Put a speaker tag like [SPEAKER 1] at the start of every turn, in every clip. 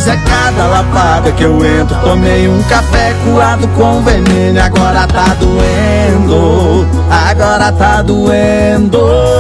[SPEAKER 1] Mas é cada lapada que eu entro. Tomei um café coado com veneno e agora tá doendo. Agora tá doendo.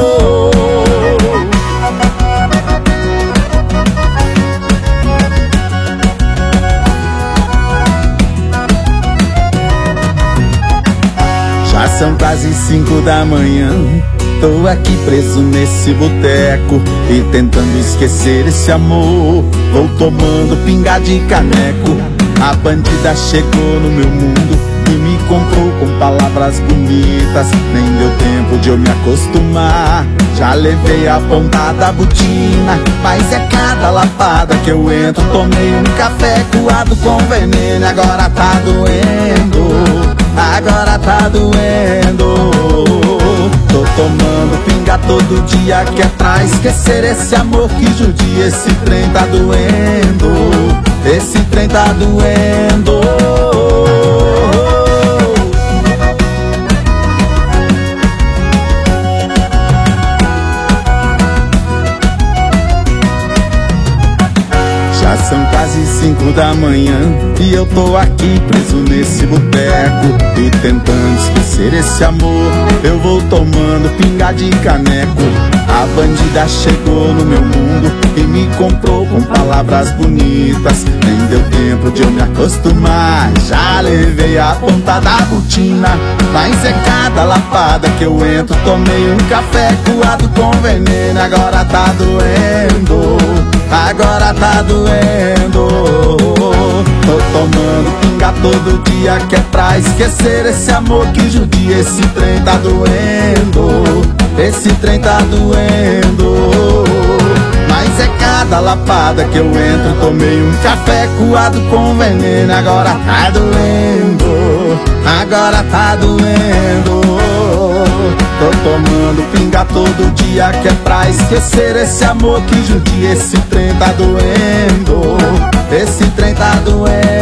[SPEAKER 1] Já são quase 5 da manhã. Tô aqui preso nesse boteco e tentando esquecer esse amor. Vou tomando pinga de caneco. A bandida chegou no meu mundo e me comprou com palavras bonitas. Nem deu tempo de eu me acostumar. Já levei a ponta da botina. Mas é cada lapada que eu entro. Tomei um café coado com veneno e agora tá doendo. Agora tá doendo. Tô tomando pinga todo dia que é pra esquecer esse amor que judia. Esse trem tá doendo. Esse trem tá doendo. Já são quase 5 da manhã e eu tô aqui preso nesse boteco e tentando esquecer esse amor. Eu vou tomando pinga de caneco. A bandida chegou no meu mundo e me comprou com palavras bonitas. Nem deu tempo de eu me acostumar. Já levei a ponta da botina. Mas é cada lapada que eu entro. Tomei um café coado com veneno, agora tá doendo. Agora tá doendo. Tô tomando pinga todo dia que é pra esquecer esse amor que judia. Esse trem tá doendo. Esse trem tá doendo. Mas é cada lapada que eu entro. Tomei um café coado com veneno, agora tá doendo. Agora tá doendo. Tô tomando pinga todo dia que é pra esquecer esse amor que judia. Esse trem tá doendo. Esse trem tá doendo.